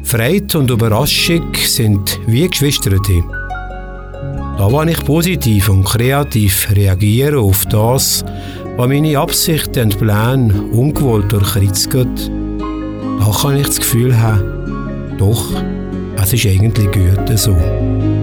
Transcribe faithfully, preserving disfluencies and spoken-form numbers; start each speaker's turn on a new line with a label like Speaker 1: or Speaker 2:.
Speaker 1: Freude und Überraschung sind wie Geschwister. Da, wo ich positiv und kreativ reagiere auf das, was meine Absichten und Pläne ungewollt durchkreuzt geht, da kann ich das Gefühl haben, doch, es ist eigentlich gut so.